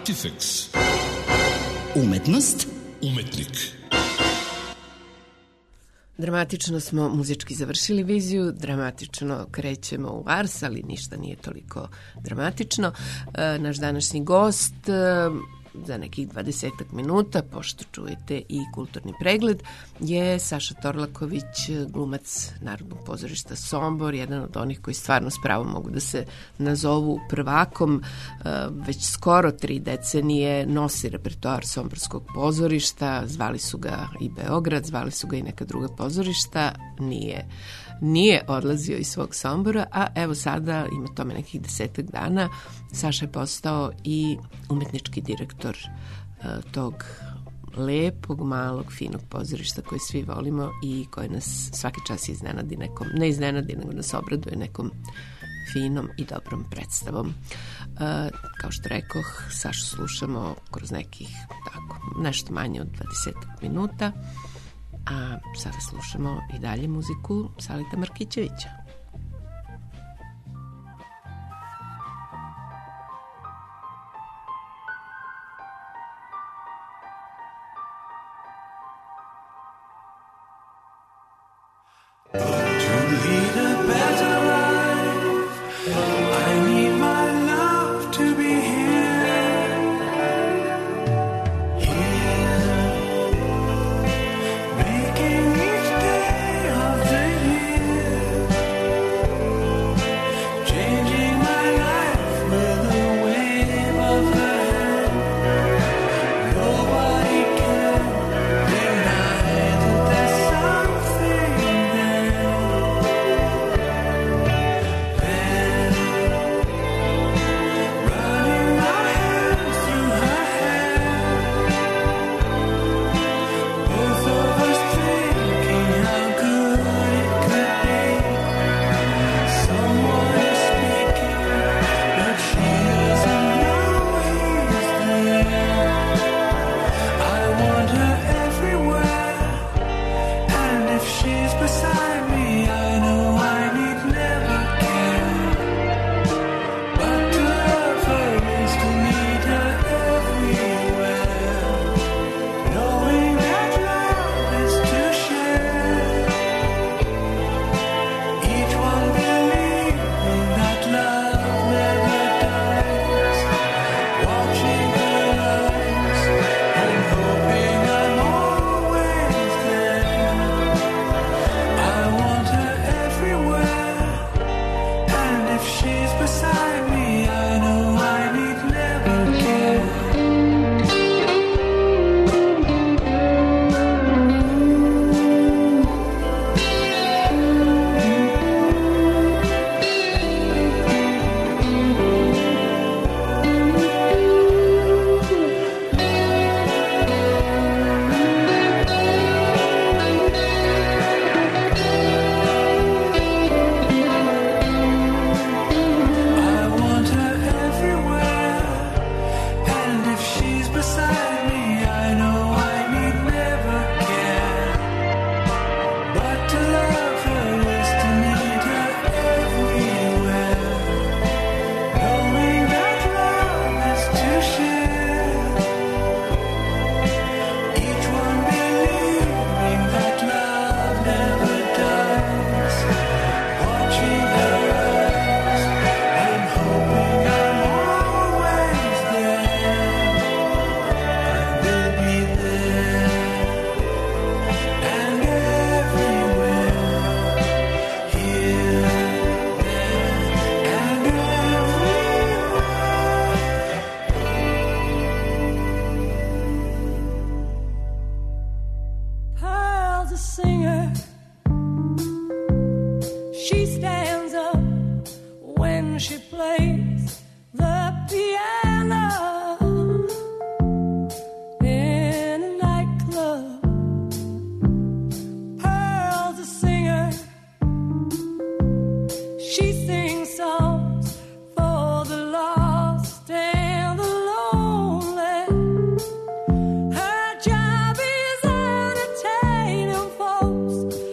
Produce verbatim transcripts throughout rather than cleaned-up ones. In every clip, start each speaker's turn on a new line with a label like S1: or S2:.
S1: Artifex.
S2: Umetnost.
S1: Umetnik.
S3: Dramatično smo muzički završili viziju, dramatično krećemo u Ars, ali ništa nije toliko dramatično. E, naš današnji gost e, za nekih dvadesetak minuta, pošto čujete i kulturni pregled, je Saša Torlaković, glumac Narodnog pozorišta Sombor, jedan od onih koji stvarno s pravom mogu da se nazovu prvakom. Već skoro tri decenije nosi repertoar Somborskog pozorišta, zvali su ga i Beograd, zvali su ga i neka druga pozorišta, nije nije odlazio iz svog Sombora, a evo sada, ima tome nekih desetak dana, Saša je postao i umetnički direktor uh, tog lepog, malog, finog pozorišta koje svi volimo i koje nas svaki čas iznenadi nekom, ne iznenadi, nego nas obraduje nekom finom i dobrom predstavom. Uh, kao što rekoh, Sašu slušamo kroz nekih, tako, nešto manje od dvadesetak minuta. A sada slušamo i dalje muziku Saleta Markićevića.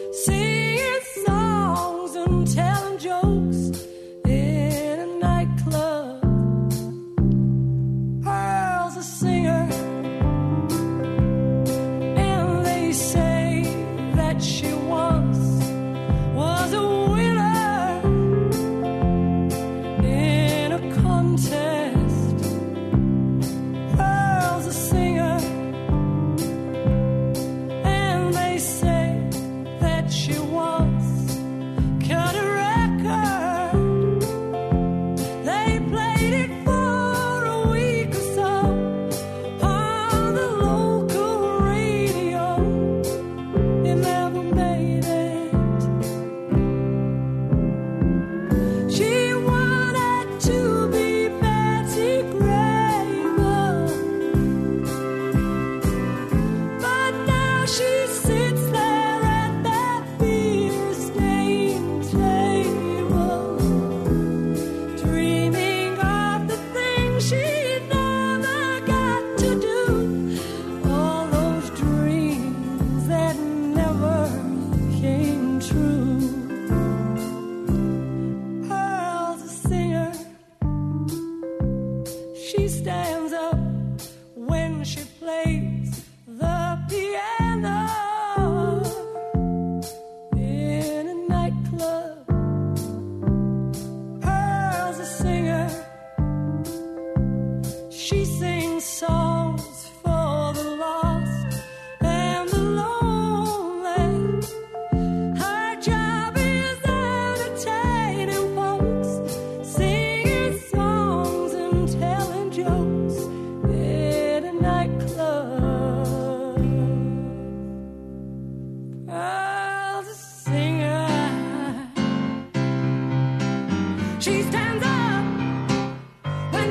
S4: Telling jokes in a nightclub.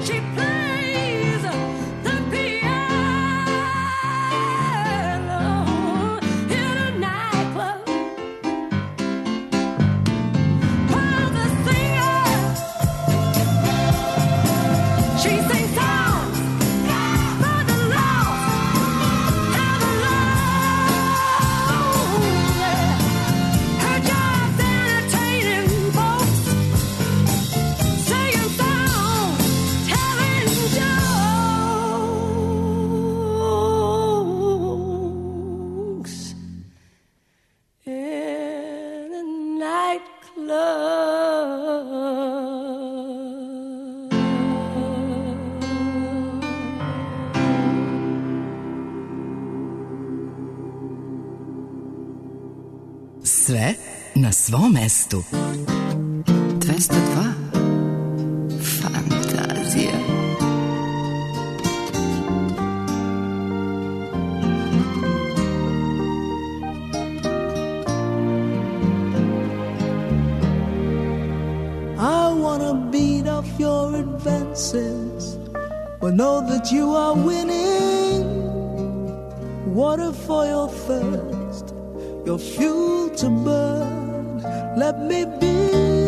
S2: Sve na svom mestu.
S3: dvesta dva. Fantazija.
S1: I wanna beat off your advances, but know that you are winning. Water for your thirst, your fuel to burn. Let me be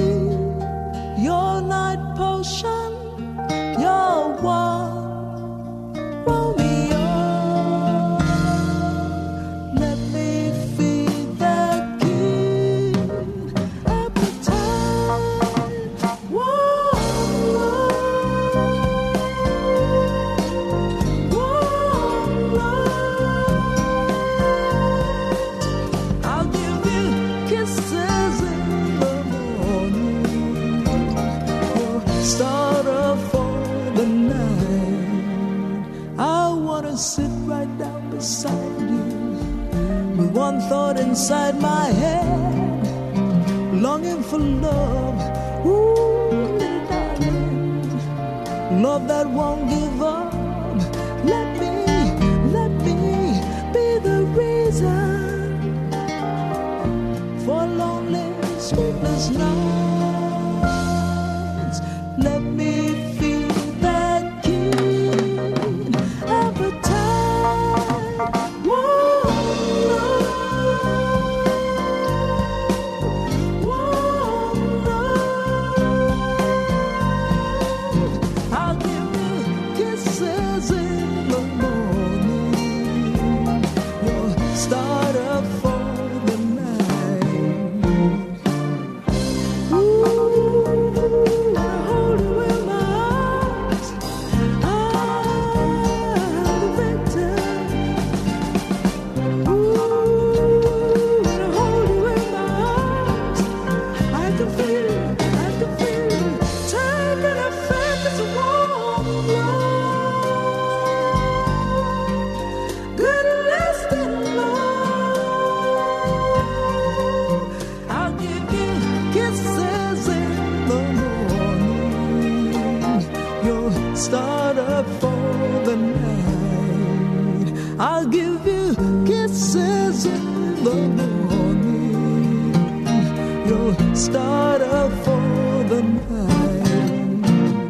S1: your night potion, your one Romeo. Let me feed that keen appetite. Whoa, whoa, whoa. I'll give you kisses in the morning, your starter for the night. I wanna sit right down beside you, with one thought inside my head, longing for love. Ooh, little darling, love that won't give up. Let me, let me be the reason for lonely, sleepless nights. Let me feel that keen appetite. Whoa, whoa, I'll give you kisses in the morning, your starter for the night. Ooh, I hold you in my arms. I'm the victim. Ooh, I hold you in my arms. I can feel it, I can feel it, taking effect as a warm love. Good lasting love. I'll give you kisses in the morning, your starter for the night. I'll give you kisses in the morning, your starter for the night,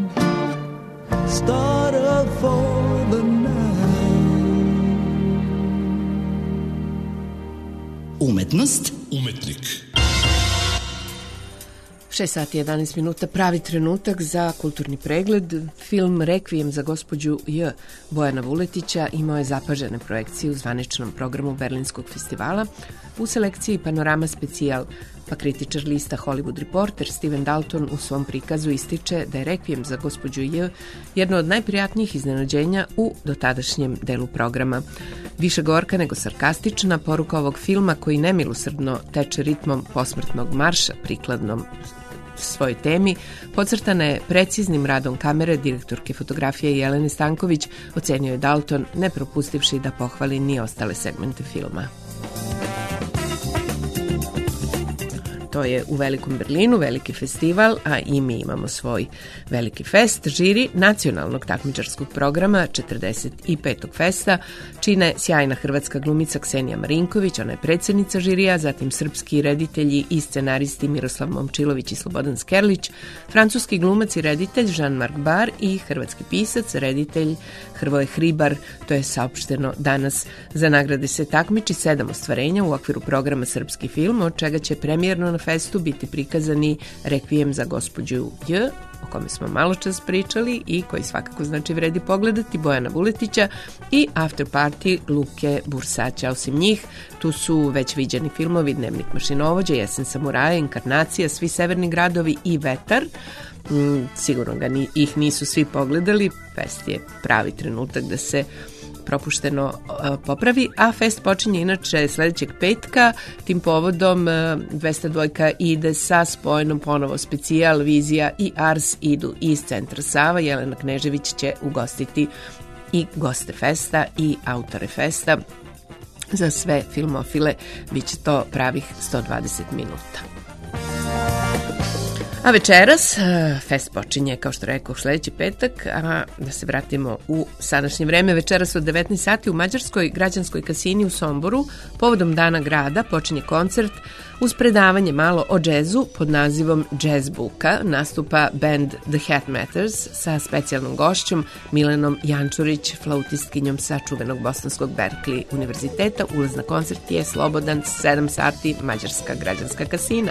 S1: starter for the night.
S2: Umetnost
S4: Umetnik.
S3: šest sati i jedanaest minuta, pravi trenutak za kulturni pregled. Film Rekvijem za gospođu J. Bojana Vuletića imao je zapažene projekcije u zvaničnom programu Berlinskog festivala. U selekciji Panorama specijal, pa kritičar lista Hollywood Reporter Steven Dalton u svom prikazu ističe da je Rekvijem za gospođu J. jedno od najprijatnijih iznenađenja u dotadašnjem delu programa. Više gorka nego sarkastična poruka ovog filma, koji nemilosrdno teče ritmom posmrtnog marša prikladnom svojoj temi, podcrtana je preciznim radom kamere direktorke fotografije Jelene Stanković, ocenio je Dalton, ne propustivši da pohvali ni ostale segmente filma. to je u Velikom Berlinu, veliki festival, a i mi imamo svoj veliki fest. Žiri nacionalnog takmičarskog programa četrdeset petog festa čine sjajna hrvatska glumica Ksenija Marinković, ona je predsjednica žirija, zatim srpski reditelji i scenaristi Miroslav Momčilović i Slobodan Skerlić, francuski glumac i reditelj Jean-Marc Bar i hrvatski pisac, reditelj Hrvoje Hribar. To je saopšteno danas. Za nagrade se takmiči sedam ostvarenja u okviru programa Srpski film, od čega će premijerno na festu biti prikazani Rekvijem za gospođu J, o kome smo malo čas pričali i koji svakako znači vredi pogledati, Bojana Vuletića, i After Party Luke Bursaća. Osim njih, tu su već viđeni filmovi Dnevnik mašinovođa, Jesen samuraja, Inkarnacija, Svi severni gradovi i Vetar. Mm, sigurno ga ni, ih nisu svi pogledali, fest je pravi trenutak da se propušteno uh, popravi, a fest počinje inače sledećeg petka. Tim povodom uh, dvesta dva ide sa spojenom ponovo specijal, Vizija i Ars idu iz Centra Sava. Jelena Knežević će ugostiti i goste festa i autore festa. Za sve filmofile bit će to pravih sto dvadeset minuta. A večeras fest počinje, kao što rekao, sledeći petak, a da se vratimo u sadašnje vreme. Večeras od devetnaest sati u Mađarskoj građanskoj kasini u Somboru povodom Dana grada počinje koncert uz predavanje malo o džezu pod nazivom Jazz Buka. Nastupa band The Hat Matters sa specijalnom gošćom Milenom Jančurić, flautistkinjom sa čuvenog bosanskog Berkeley univerziteta. Ulaz na koncert je slobodan, sedam sati, Mađarska građanska kasina.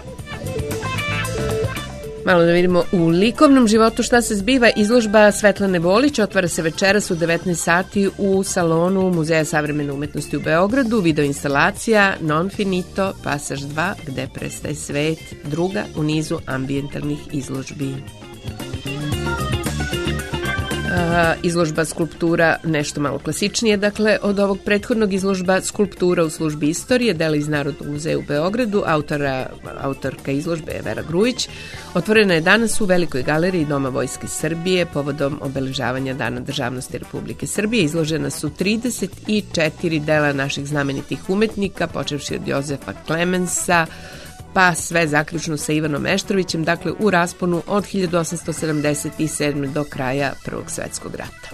S3: Malo da vidimo u likovnom životu šta se zbiva. Izložba Svetlane Bolić otvara se večeras u devetnaest sati u salonu Muzeja savremene umetnosti u Beogradu. Videoinstalacija Non Finito, pasaž dva, gde prestaje svet, druga u nizu ambijentalnih izložbi. Izložba skulptura nešto malo klasičnije, dakle od ovog prethodnog, izložba skulptura u službi istorije, dela iz Narodnog muzeja u Beogradu, autora, autorka izložbe je Vera Grujić. Otvorena je danas u Velikoj galeriji Doma Vojske Srbije povodom obeležavanja Dana državnosti Republike Srbije. Izložena su trideset četiri dela naših znamenitih umetnika, počevši od Jozefa Klemensa, pa sve zaključno sa Ivanom Meštrovićem, dakle u rasponu od hiljadu osamsto sedamdeset sedme do kraja Prvog svetskog rata.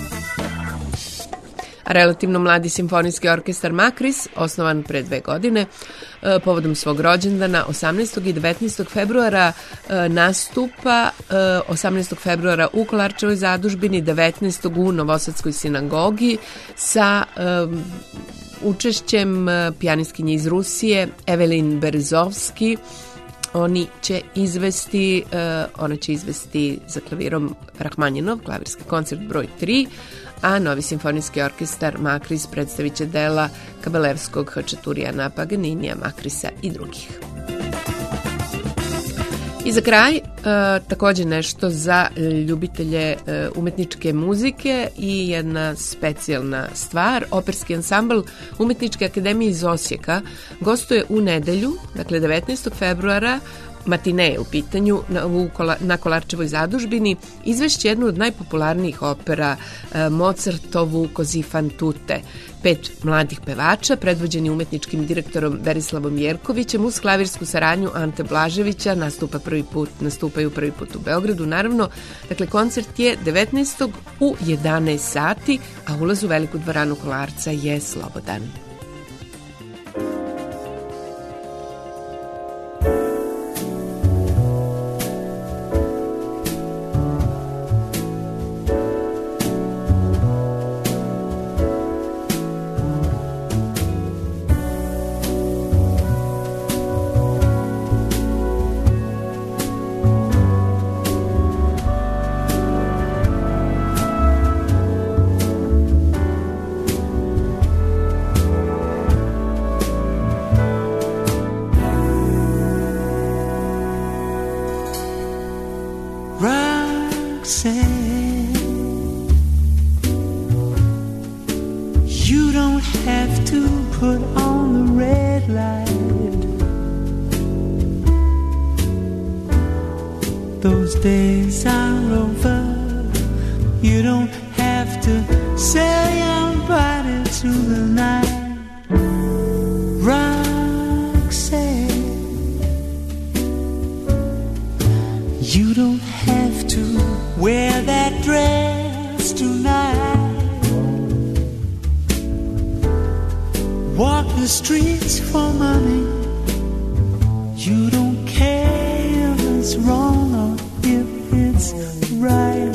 S3: A relativno mladi simfonijski orkestar Makris, osnovan pre dve godine, povodom svog rođendana osamnaestog i devetnaestog februara nastupa osamnaestog februara u Kolarčevoj zadužbini, devetnaestog u Novosadskoj sinagogi sa učešćem pijanistkinje iz Rusije Evelin Berezovski. Oni će izvesti, ona će izvesti za klavirom Rahmanjinov, klavirski koncert broj tri, a Novi simfonijski orkestar Makris predstavit će dela Kabelevskog, Hačaturijana, Paganinija, Makrisa i drugih. I za kraj, e, također nešto za ljubitelje e, umetničke muzike i jedna specijalna stvar. Operski ansambl Umetničke akademije iz Osijeka gostuje u nedelju, dakle devetnaestog februara, matineje u pitanju, na, u kola, na Kolarčevoj zadužbini, izvešće jednu od najpopularnijih opera e, Mozartovu Così fan tutte. Pet mladih pevača, predvođeni umetničkim direktorom Berislavom Jerkovićem, uz klavirsku saradnju Ante Blaževića, nastupa prvi put, nastupaju prvi put u Beogradu, naravno. Dakle, koncert je devetnaestog u jedanaest sati, a ulaz u Veliku dvoranu Kolarca je slobodan.
S1: wear that dress tonight. Walk the streets for money. You don't care if it's wrong or if it's right.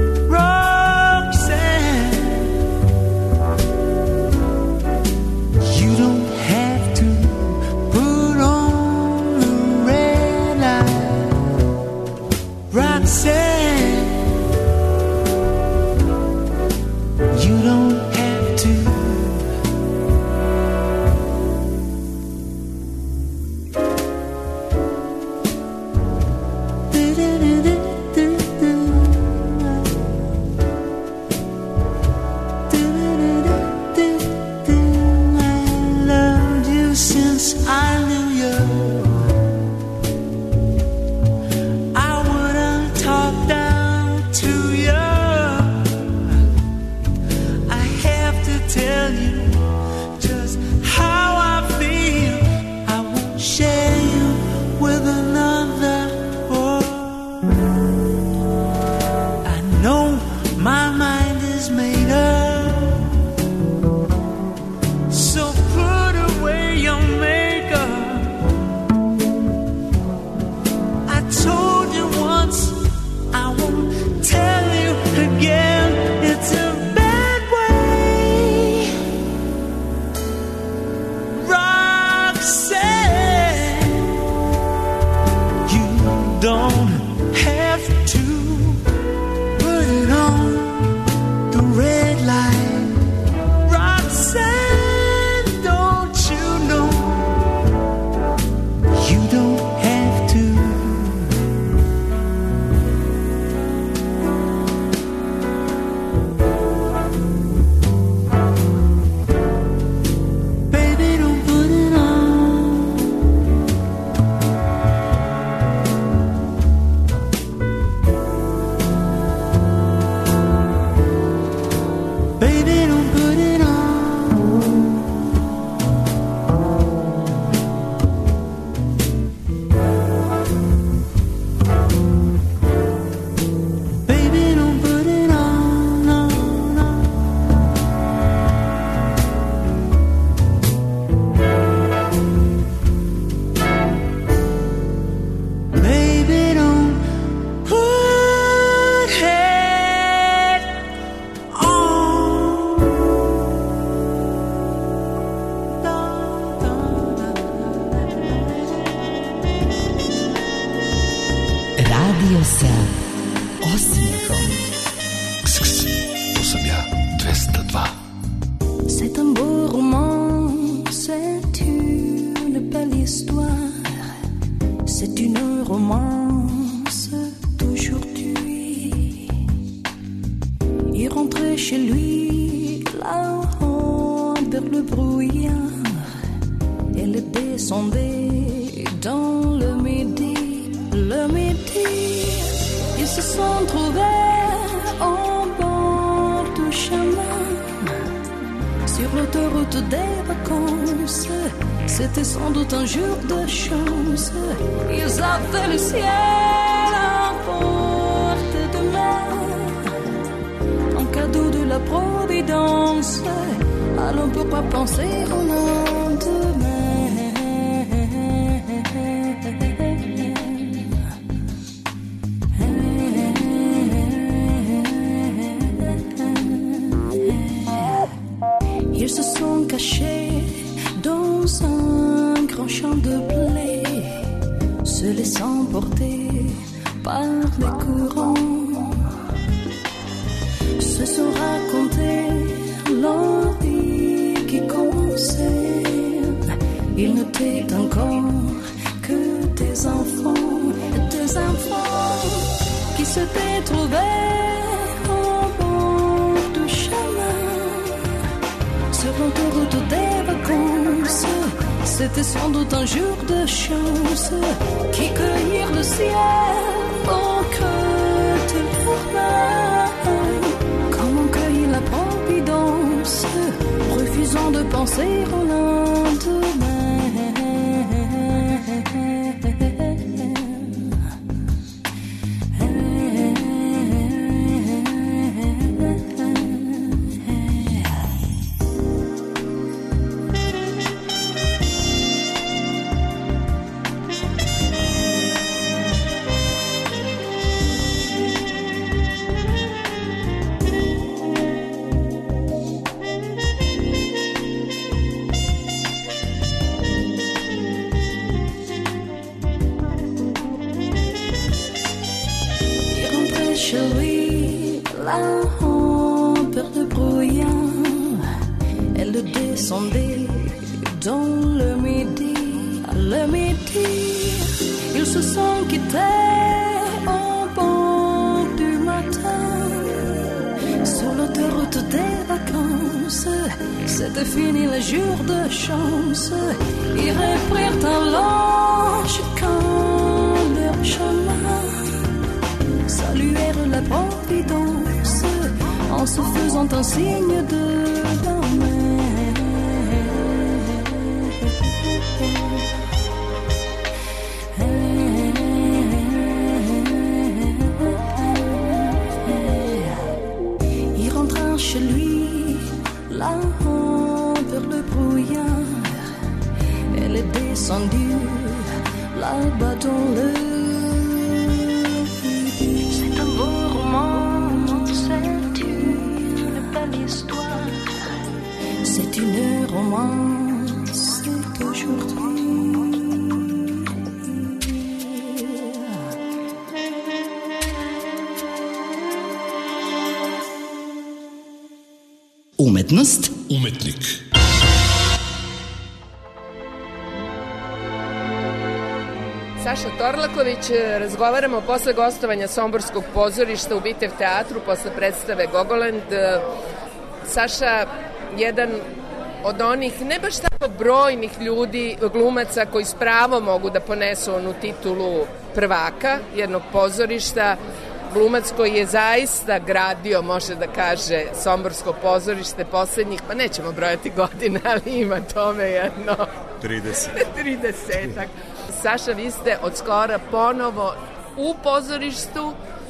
S4: C'était sans doute un jour de chance qui cueillirent le ciel au creux de leurs mains. Comme on cueille la providence, refusant de penser au lendemain. chez lui, la hamper de brouillard. Elle descendait dans le midi, à le midi. Ils se sont quittés au bord du matin. Sur l'autoroute des vacances, c'était fini le jour de chance. Ils reprirent alors chacun leur chemin. Saluèrent la providence en se faisant un signe de la main. Il rentra chez lui, là-haut vers le brouillard. Elle est descendue là-bas dans le c'est une romance d'aujourd'hui.
S2: Umetnost,
S5: umetnik.
S3: Saša Torlaković, razgovaramo posle gostovanja Somborskog pozorišta u Bitev teatru, posle predstave Gogoland. Saša, jedan od onih, ne baš tako brojnih ljudi, glumaca koji s pravom mogu da ponesu onu titulu prvaka jednog pozorišta, glumac koji je zaista gradio, može da kaže, Somborsko pozorište poslednjih, pa nećemo brojati godine, ali ima tome jedno
S5: trideset.
S3: tridesetak. Saša, vi ste od skora ponovo u pozorištu,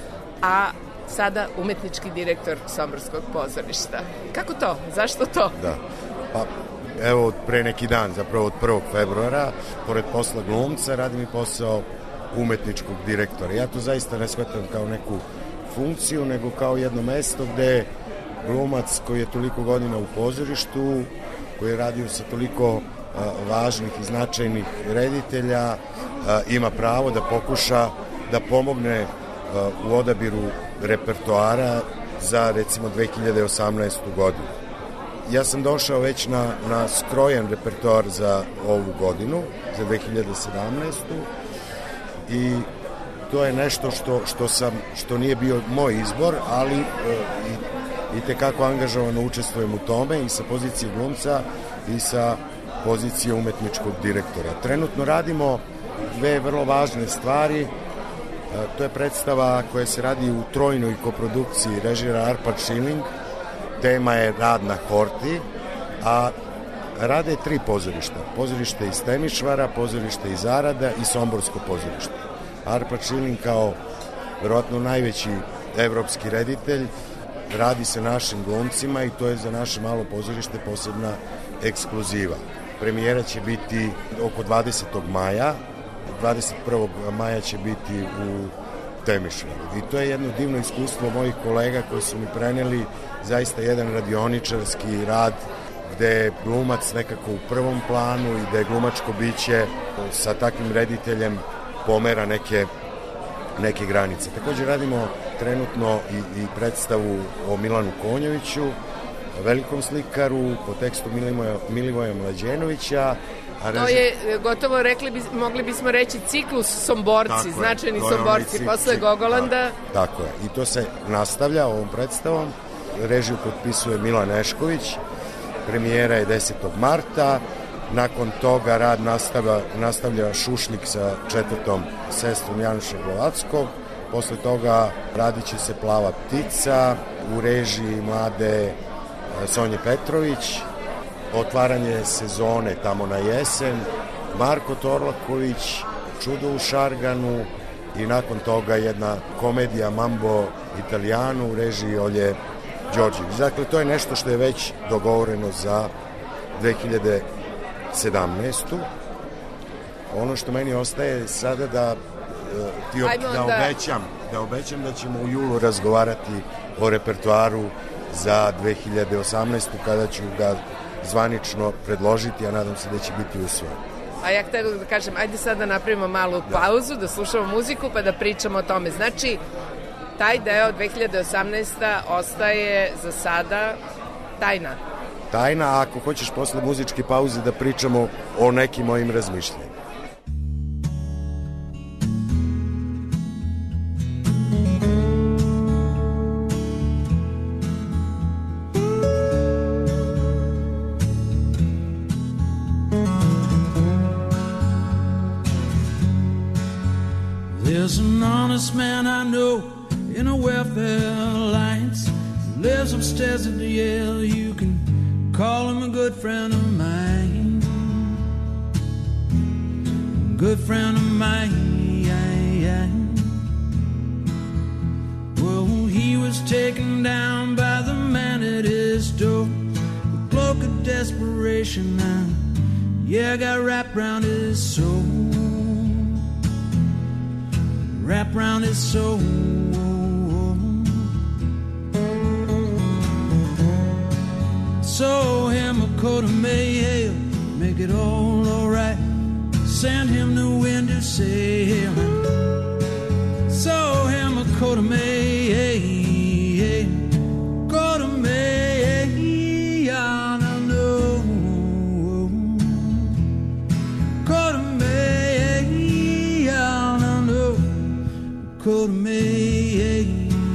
S3: a sada umetnički direktor Somborskog pozorišta. Kako to? Zašto to?
S6: Da, pa evo pre neki dan, zapravo od prvog februara, pored posla glumca, radim i posao umetničkog direktora. Ja to zaista ne shvatam kao neku funkciju, nego kao jedno mesto gde glumac koji je toliko godina u pozorištu, koji je radio sa toliko a, važnih i značajnih reditelja, a, ima pravo da pokuša da pomogne a, u odabiru repertoara za recimo dve hiljade osamnaestu godinu. Ja sam došao već na, na skrojen repertoar za ovu godinu, za dve hiljade sedamnaestu i to je nešto što, što, sam, što nije bio moj izbor, ali e, i, i tekako angažovano učestvujem u tome i sa pozicije glumca i sa pozicije umetničkog direktora. Trenutno radimo dve vrlo važne stvari. E, to je predstava koja se radi u trojnoj koprodukciji, režira Arpad Schilling. Tema je rad na Horti, a rade tri pozorišta. Pozorište iz Temišvara, pozorište iz Arada i Somborsko pozorište. Arpad Schilling kao verovatno najveći evropski reditelj radi se našim glumcima i to je za naše malo pozorište posebna ekskluziva. Premijera će biti oko dvadesetog maja, dvadeset prvog maja će biti u Temišvaru. I to je jedno divno iskustvo mojih kolega koji su mi preneli zaista jedan radioničarski rad gde je glumac nekako u prvom planu i da je glumačko biće sa takvim rediteljem pomera neke, neke granice. Također radimo trenutno i, i predstavu o Milanu Konjoviću, velikom slikaru, po tekstu Milivoja, Milivoja Mlađenovića. A
S3: to je gotovo, rekli bi, mogli bismo reći, ciklus Somborci, tako značajni je, Somborci cik, posle cik, Gogolanda.
S6: Tako, tako je. I to se nastavlja ovom predstavom. Režiju potpisuje Milan Ešković. Premijera je desetog marta. Nakon toga rad nastavlja, nastavlja Šušlik sa četvrtom sestrom Januša Glovackog. Posle toga radit će se Plava ptica u režiji mlade Sonje Petrović. Otvaranje sezone tamo na jesen, Marko Torlaković, Čudo u Šarganu i nakon toga jedna komedija Mambo Italijano u režiji Olje Đorđević. Dakle, to je nešto što je već dogovoreno za dve hiljade sedamnaestu. Ono što meni ostaje sada da, ti ob, da, obećam, da obećam da ćemo u julu razgovarati o repertoaru za dve hiljade osamnaestu kada ću ga zvanično predložiti, a nadam se da će biti usvojen.
S3: A ja htela da kažem, ajde sad da napravimo malu pauzu, da slušamo muziku pa da pričamo o tome. Znači, taj deo dve hiljade osamnaesta ostaje za sada tajna.
S6: Tajna, ako hoćeš posle muzičke pauze da pričamo o nekim mojim razmišljanjima.
S5: There's an honest man I know in a welfare alliance, lives upstairs at the Yale. You can call him a good friend of mine, good friend of mine. Well, he was taken down by the man at his door, a cloak of desperation now, yeah, got wrapped around his soul, wrapped around his soul. Sew him a coat of mail, make it all alright. Send him the wind to sail. Sew him a coat of mail, coat of mail, I know. Coat of mail, I know. Coat of mail.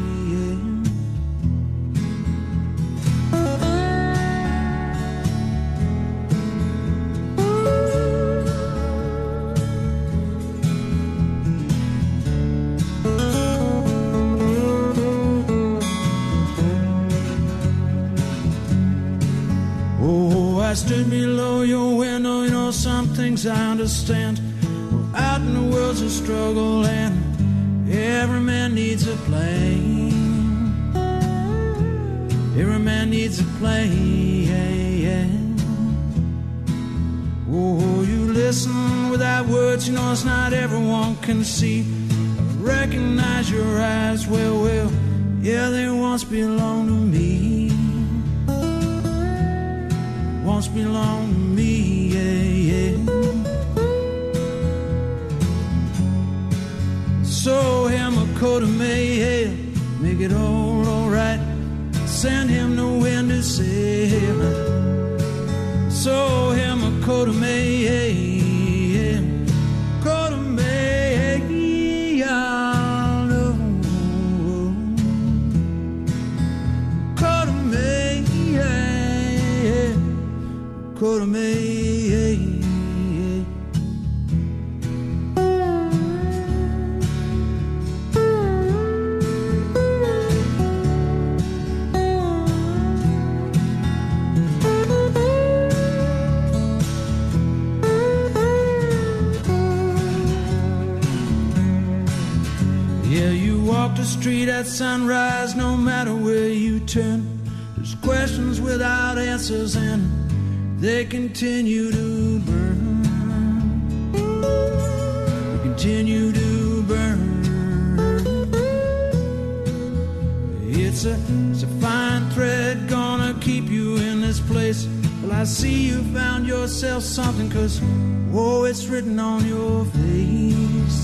S5: I stood below your window, you know some things I understand. Well, out in the world's a struggle and every man needs a plane. Every man needs a plane. Oh, you listen without words, you know it's not everyone can see. I recognize your eyes, well, well, yeah, they once belonged to me. Once belonged to me, yeah, yeah. Sew him a coat of mail, make it all alright. Send him the wind to sail. Sew him a coat of mail, coat of mail, I know. Coat of mail, coat of mail. Yeah, you walk the street at sunrise, no matter where you turn. There's questions without answers and they continue to burn. They continue to burn. It's a, it's a fine thread gonna keep you in this place. Well, I see you found yourself something, 'cause, whoa, it's written on your face.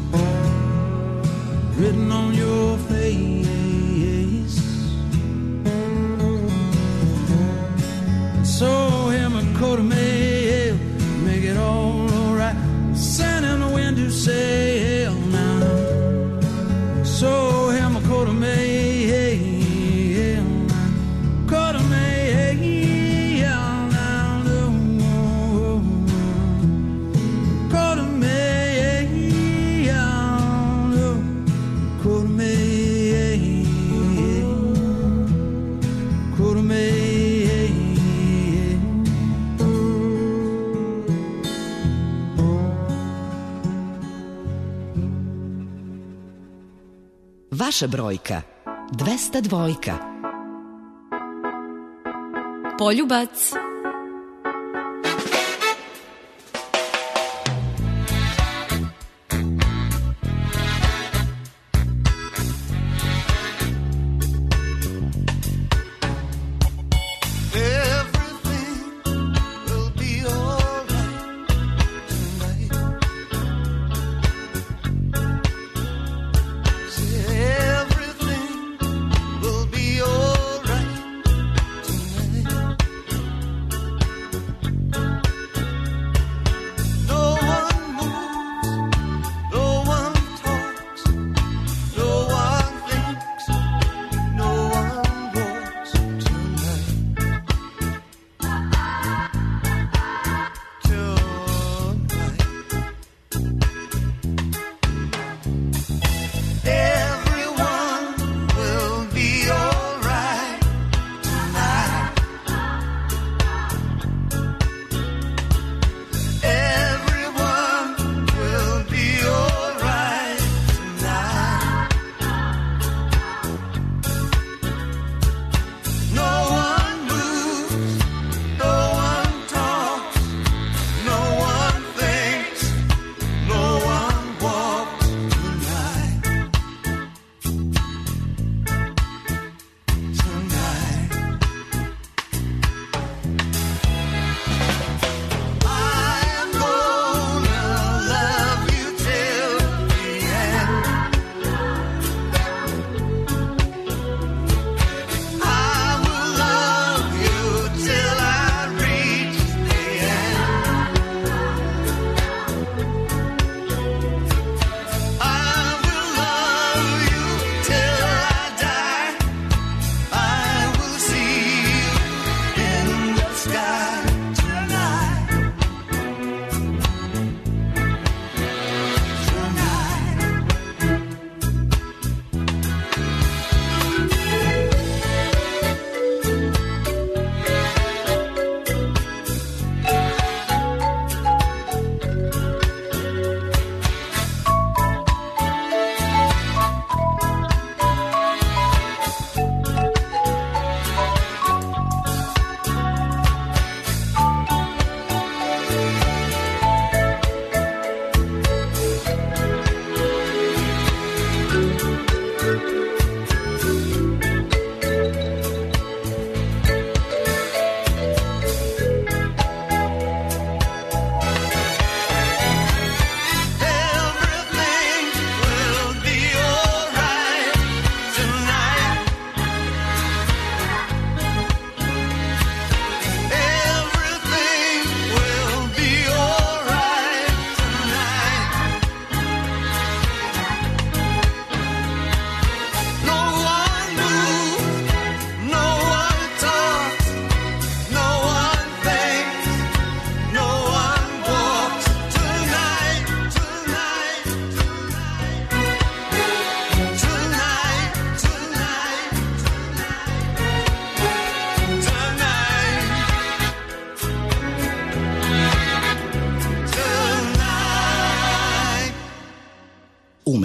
S5: Written on your face. Sew him a coat of mail, make it all alright. Send him the wind to sail now. Sew him a coat of mail, coat of mail now, coat of mail, coat of mail, coat of mail.
S2: Vaša brojka dvesta dvojka.
S7: Poljubac.
S1: Every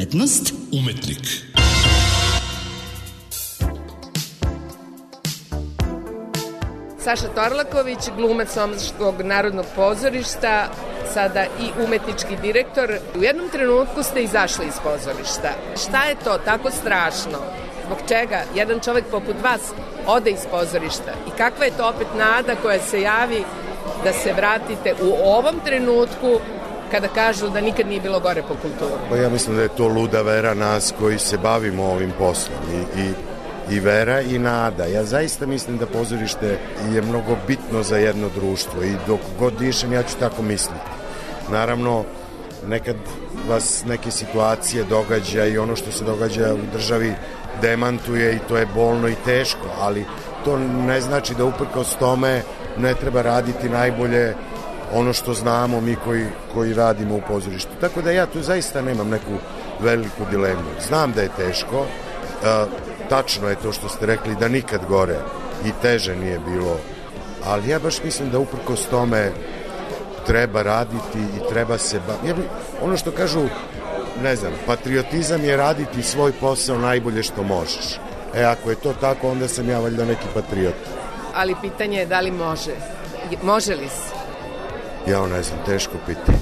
S7: Umetnost.
S8: Umetnik.
S3: Saša Torlaković, glumac Somborskog narodnog pozorišta, sada i umetnički direktor. U jednom trenutku ste izašli iz pozorišta. Šta je to tako strašno? Zbog čega jedan čovek poput vas ode iz pozorišta? I kakva je to opet nada koja se javi da se vratite u ovom trenutku kada kažu da nikad nije bilo gore po kulturu?
S6: Pa ja mislim da je to luda vera nas koji se bavimo ovim poslom i, i, i vera i nada. Ja zaista mislim da pozorište je mnogo bitno za jedno društvo i dok god dišem ja ću tako misliti. Naravno, nekad vas neke situacije događa i ono što se događa u državi demantuje i to je bolno i teško, ali to ne znači da uprkos tome ne treba raditi najbolje ono što znamo mi koji, koji radimo u pozorištu. Tako da ja tu zaista nemam neku veliku dilemu. Znam da je teško, e, tačno je to što ste rekli da nikad gore i teže nije bilo, ali ja baš mislim da uprkos tome treba raditi i treba se baviti. Ono što kažu, ne znam, patriotizam je raditi svoj posao najbolje što možeš. E, ako je to tako, onda sam ja valjda neki patriot.
S3: Ali pitanje je da li može. Može li se?
S6: Ja ne znam, teško pitanje.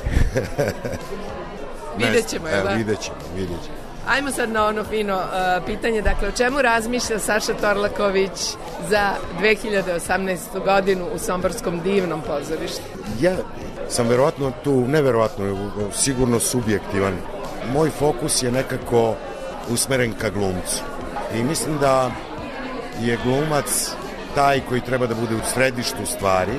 S3: Vidjet ćemo, je da?
S6: Vidjet ćemo, vidjet ćemo.
S3: Ajmo sad na ono fino uh, pitanje. Dakle, o čemu razmišlja Saša Torlaković za dve hiljade osamnaestu godinu u Somborskom divnom pozorištu?
S6: Ja sam verovatno tu, neverovatno, sigurno subjektivan. Moj fokus je nekako usmeren ka glumcu. I mislim da je glumac taj koji treba da bude u središtu stvari.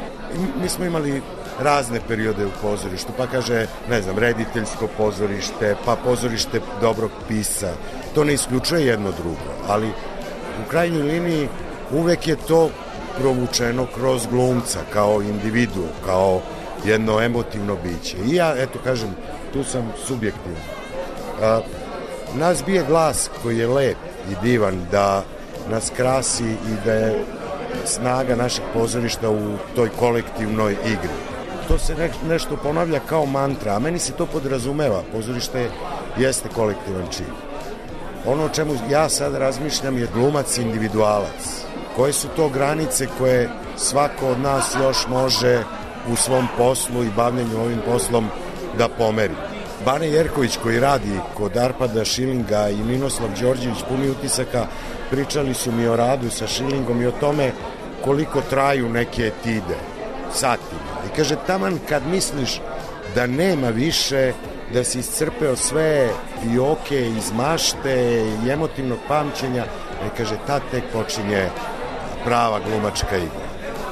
S6: Mi smo imali razne periode u pozorištu, pa kaže, ne znam, rediteljsko pozorište, pa pozorište dobrog pisa. To ne isključuje jedno drugo, ali u krajnjoj liniji uvek je to provučeno kroz glumca, kao individu, kao jedno emotivno biće. I ja, eto, kažem, tu sam subjektivan. A, nas bije glas koji je lep i divan, da nas krasi i da je snaga našeg pozorišta u toj kolektivnoj igri. To se ne, nešto ponavlja kao mantra, a meni se to podrazumeva. Pozorište jeste kolektivan čin. Ono o čemu ja sad razmišljam je glumac individualac. Koje su to granice koje svako od nas još može u svom poslu i bavljenju ovim poslom da pomeri. Bane Jerković koji radi kod Arpada Šilinga i Ninoslav Đorđević, puni utisaka, pričali su mi o radu sa Šilingom i o tome koliko traju neke etide, satima. I kaže, taman kad misliš da nema više, da si iscrpeo sve fioke iz mašte i emotivnog pamćenja, i kaže, tad tek počinje prava glumačka igra.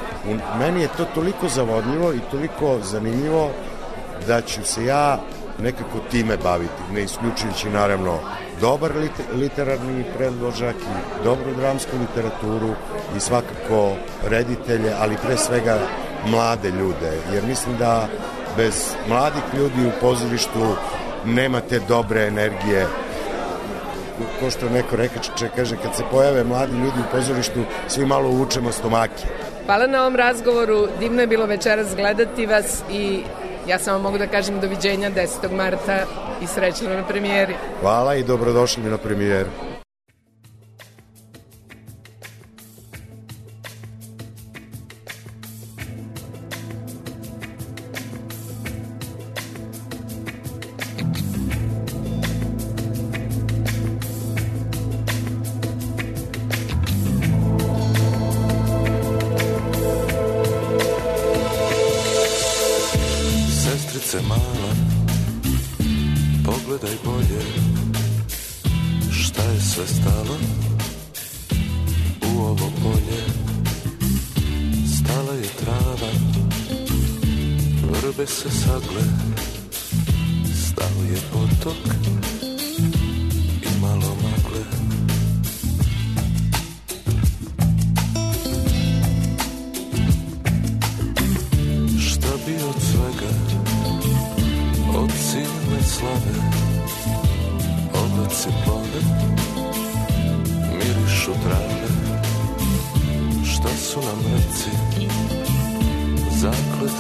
S6: U meni je to toliko zavodljivo i toliko zanimljivo da ću se ja nekako time baviti, ne isključujući naravno dobar literarni predložak i dobru dramsku literaturu i svakako reditelje, ali pre svega mlade ljude, jer mislim da bez mladih ljudi u pozorištu nema te dobre energije. Ko što neko rekače, kaže, kad se pojave mladi ljudi u pozorištu, svi malo uvučemo stomake.
S3: Hvala na ovom razgovoru, divno je bilo večeras gledati vas i ja samo mogu da kažem doviđenja desetog marta i srećno na premijeri.
S6: Hvala i dobrodošli mi na premijeru.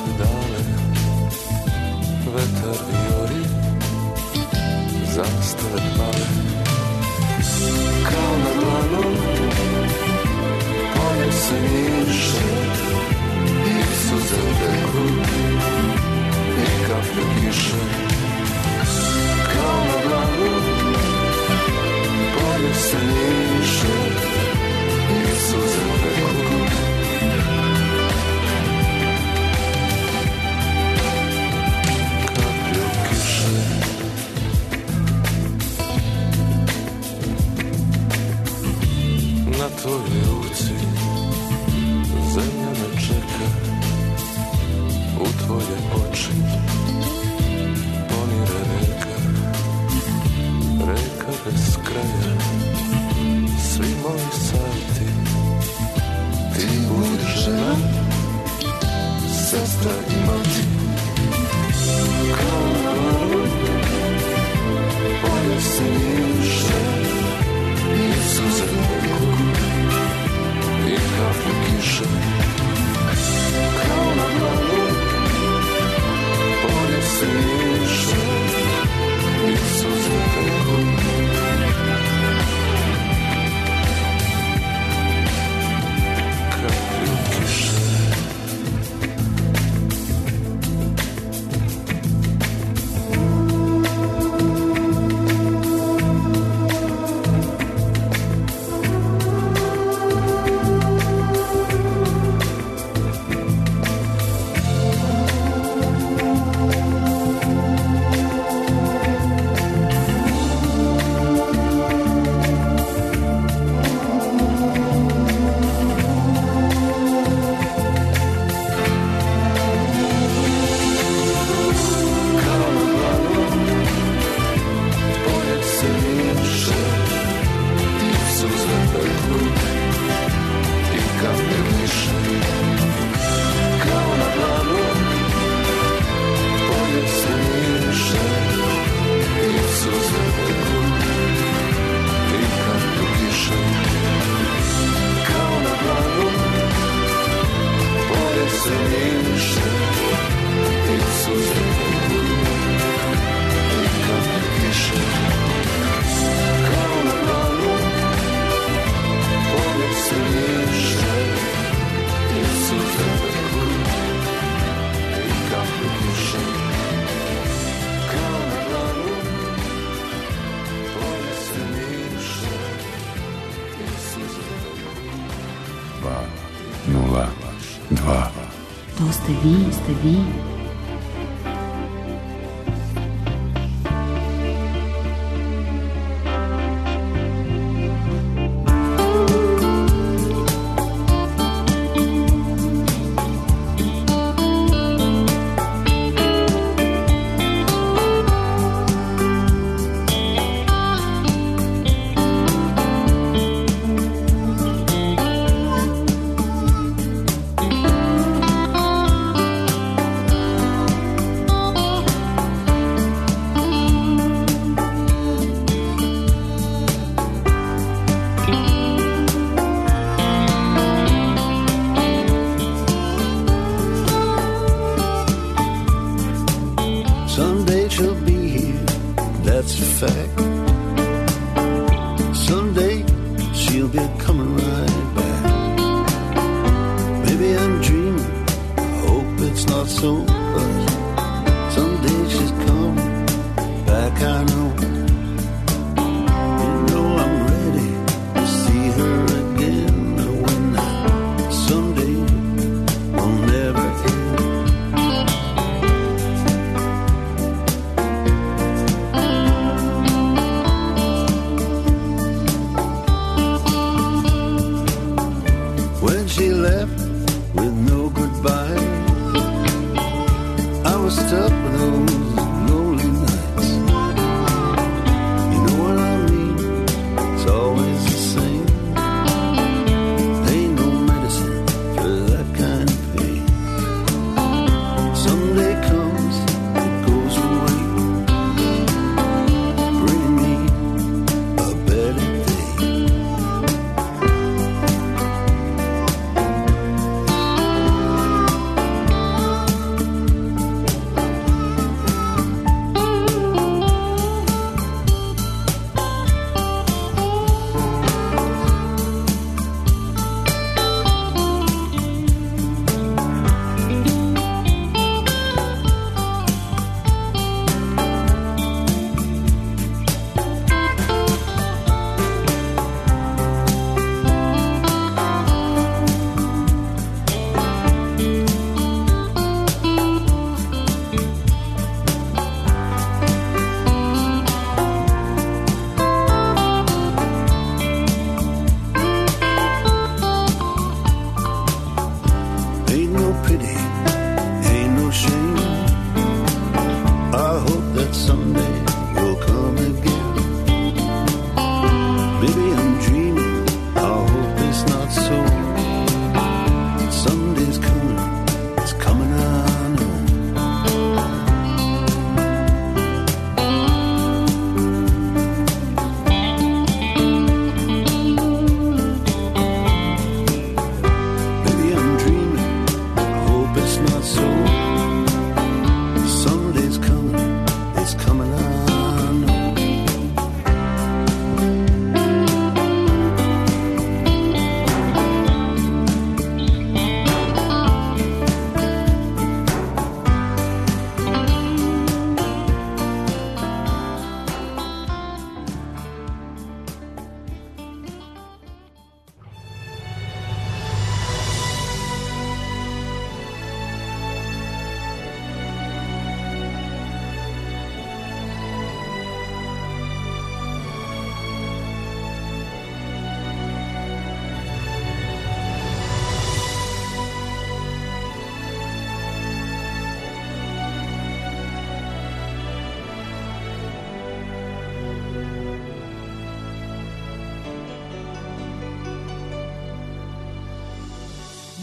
S9: Vetar vijori, zastave
S8: na tvojoj ruci zemlja me čeka, u tvoje oči ponire reka, reka bez kraja, svi moji sati, ti budeš žena, sestra i mati, kao na glavu, polje se niše, i suze teku, i kaplje kiše, kao na glavu, polje se niše, i suze teku.
S9: To ste vi, ste vi.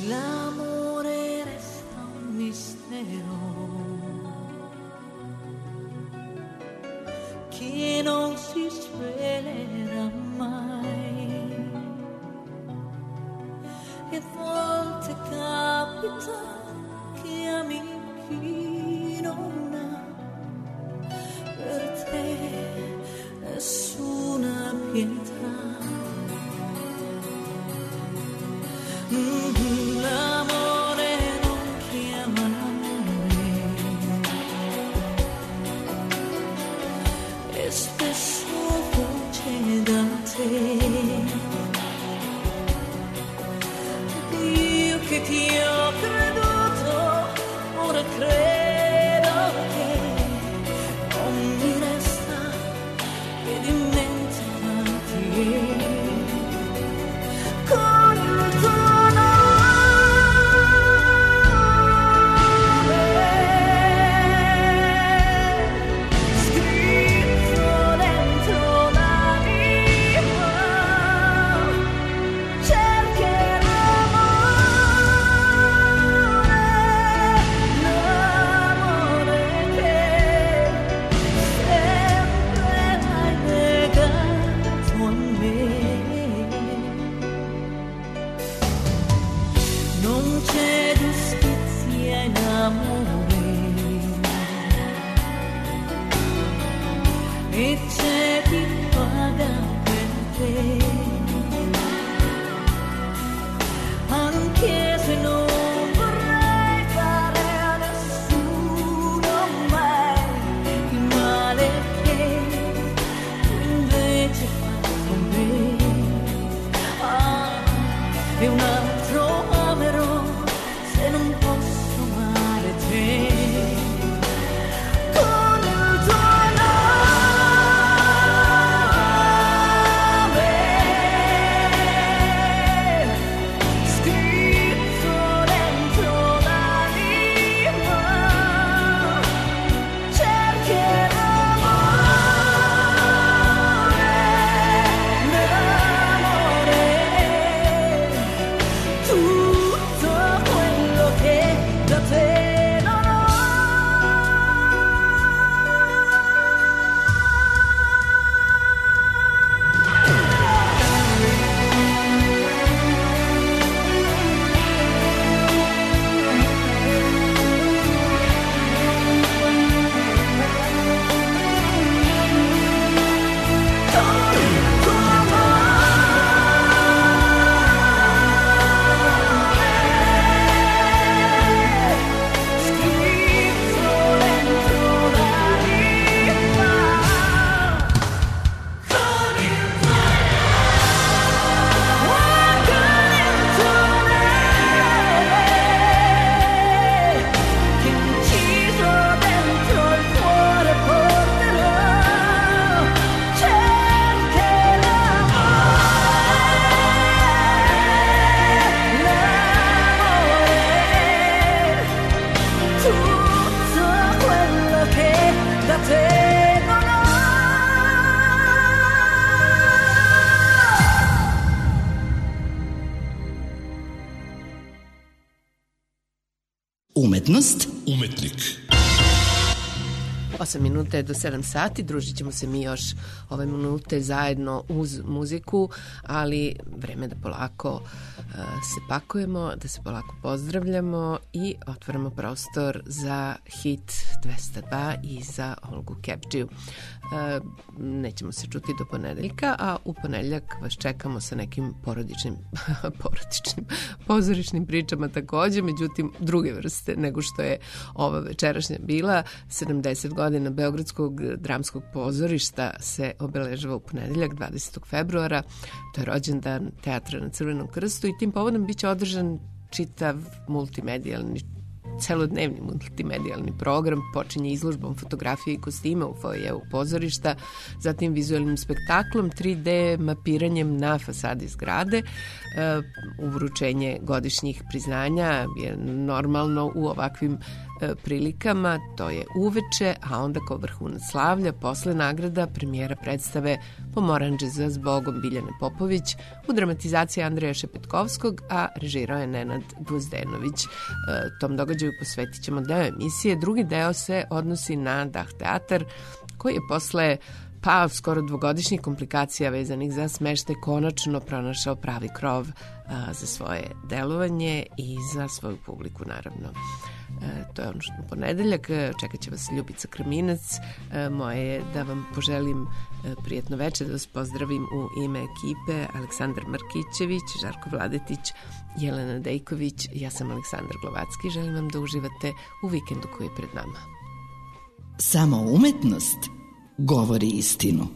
S4: l'amore resta un mistero che non si svelerà mai, e a volte capita che ami chi non ha per te nessuna pietà. Mm-hmm, l'amore non chiama l'amore e spesso fugge da te. Io che ti ho creduto, ora credo che non mi resta che dimenticarti.
S2: Umetnost.
S9: Umetnik.
S3: osam minuta je do sedam sati, družit ćemo se mi još ove minute zajedno uz muziku, ali vreme da polako uh, se pakujemo, da se polako pozdravljamo i otvaramo prostor za hit dvesta dva i za Olgu Kepčiju. Uh, nećemo se čuti do ponedeljka, a u ponedeljak vas čekamo sa nekim porodičnim, porodičnim pozorišnim pričama takođe, međutim druge vrste nego što je ova večerašnja bila. sedamdeset godina Beogradskog dramskog pozorišta se obeležava u ponedeljak dvadesetog februara. To je rođendan Teatra na Crvenom krstu i tim povodom biće održan čitav multimedijalni celodnevni multimedijalni program. Počinje izložbom fotografije i kostima u foajeu pozorišta, zatim vizualnim spektaklom, tri D mapiranjem na fasadi zgrade. Uvručenje godišnjih priznanja je normalno u ovakvim e, prilikama, to je uveče, a onda kao vrhunac slavlja, posle nagrada, premijera predstave Pomoranđe za zbogom Biljane Popović u dramatizaciji Andreja Šepetkovskog, a režirao je Nenad Gvozdenović. E, tom događaju posvetit ćemo deo emisije. Drugi deo se odnosi na Dah teatar, koji je posle pa skoro dvogodišnjih komplikacija vezanih za smeštaj konačno pronašao pravi krov a, za svoje delovanje i za svoju publiku, naravno. E, to je ono što u ponedeljak. Čekat će vas Ljubica Krminac. E, moje je da vam poželim e, prijatno večer, da vas pozdravim u ime ekipe Aleksandar Markićević, Žarko Vladetić, Jelena Dejković, ja sam Aleksandar Glovacki. Želim vam da uživate u vikendu koji je pred nama.
S2: Samo umetnost govori istinu.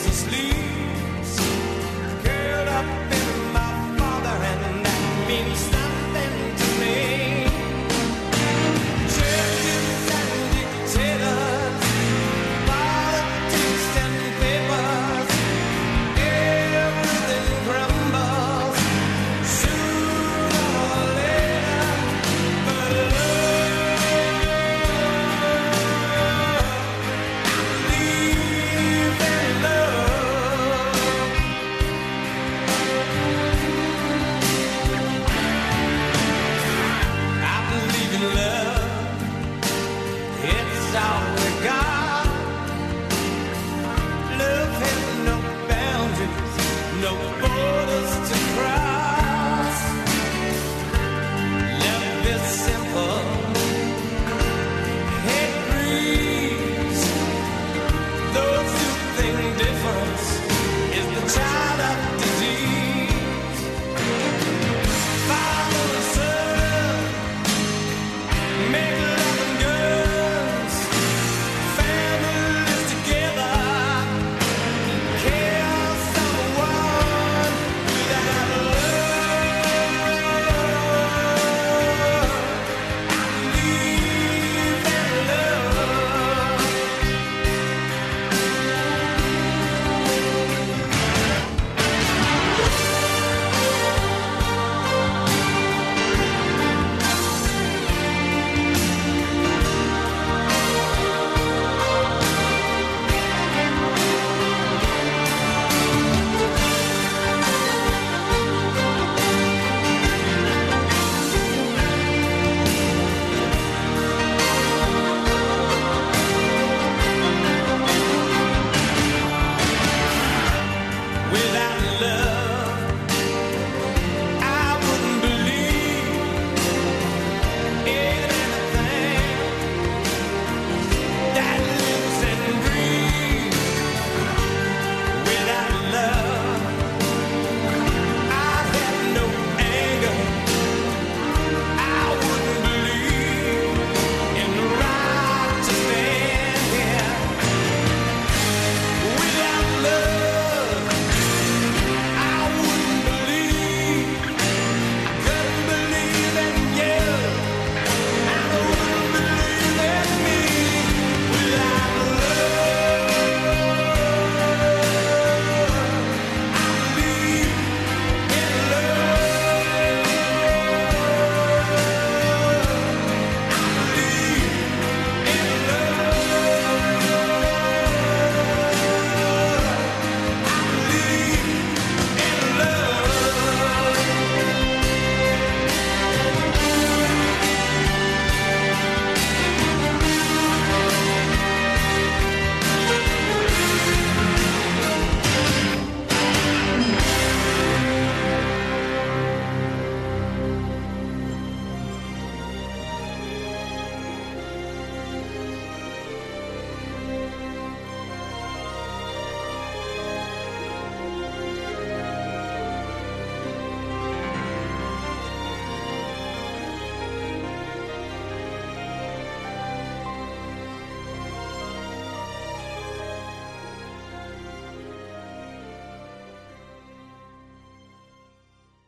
S9: Means